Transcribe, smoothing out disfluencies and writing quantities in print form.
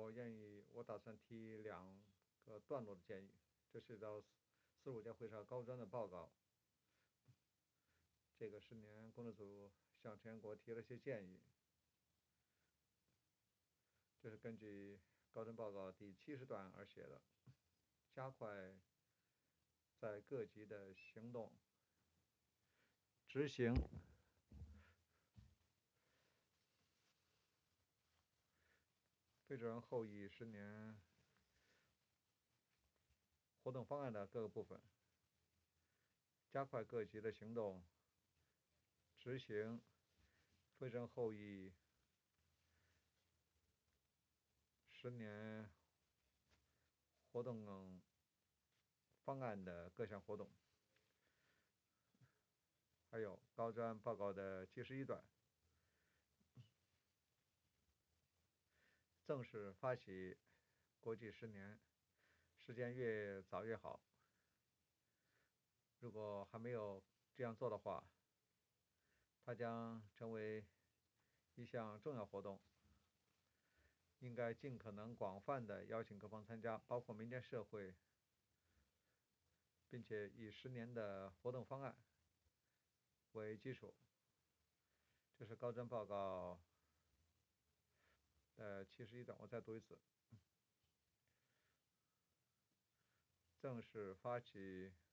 我打算提2个段落的建议。这是到45届会上高专的报告。这个10年工作组向成员国提了一些建议，这是根据高专报告第70段而写的，加快在各级的行动执行非洲人后裔10年活动方案的各个部分，加快各级的行动执行非洲人后裔10年活动方案的各项活动。还有高专报告的71段，正式发起国际10年，时间越早越好。如果还没有这样做的话，它将成为一项重要活动，应该尽可能广泛地邀请各方参加，包括民间社会，并且以10年的活动方案为基础。这是高专报告的71段，我再读一次。正式发起